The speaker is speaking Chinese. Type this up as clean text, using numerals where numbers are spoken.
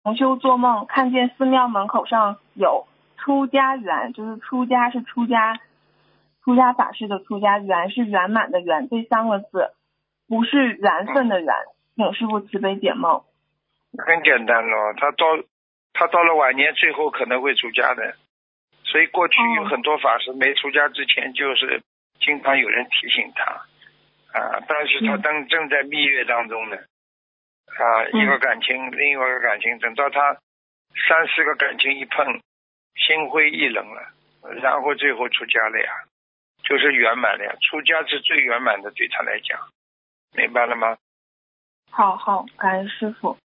同修做梦看见寺庙门口上有出家圆，就是出家是出家法师的出家，圆是圆满的圆，这3个字不是缘分的缘，请师父慈悲解梦。 很简单咯，他到了晚年最后可能会出家的，所以过去有很多法师没出家之前就是经常有人提醒他但是他正在蜜月当中呢一个感情另外一个感情，等到他3、4个感情一碰，心灰意冷了，然后最后出家了呀，就是圆满了呀，出家是最圆满的，对他来讲，明白了吗？ 好，感恩师父。